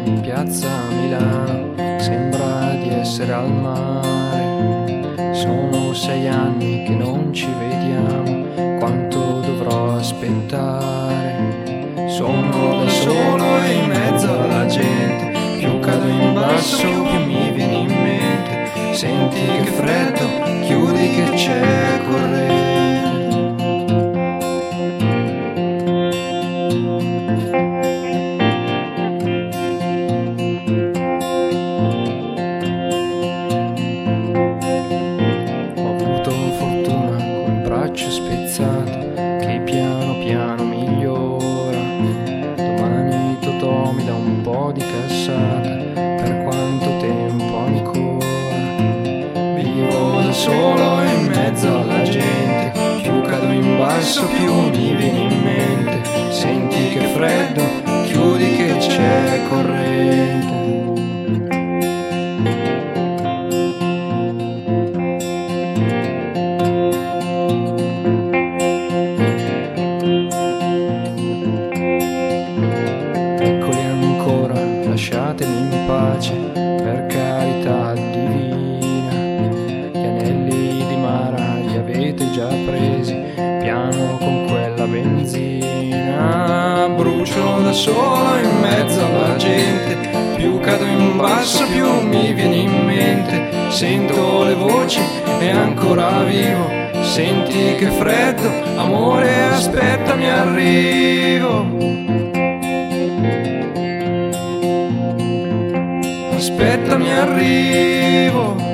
in piazza Milano, sembra di essere al mare. Sono 6 anni che non ci vediamo, quanto dovrò aspettare? Sono da solo e in mezzo alla gente, più cado in basso più mi viene in mente. Senti che freddo, chiudi che c'è corrente. Spezzato che piano piano migliora. Domani Totò mi dà un po' di cassata, per quanto tempo ancora? Vivo da solo in mezzo alla gente, più cado in basso più mi viene in mente. Senti che freddo, chiudi che c'è corrente. Lasciatemi in pace, per carità divina. Gli anelli di Mara li avete già presi, piano con quella benzina. Brucio da solo in mezzo alla gente, più cado in basso più mi viene in mente. Sento le voci e ancora vivo. Senti che freddo, amore, aspettami, arrivo. Aspettami, arrivo.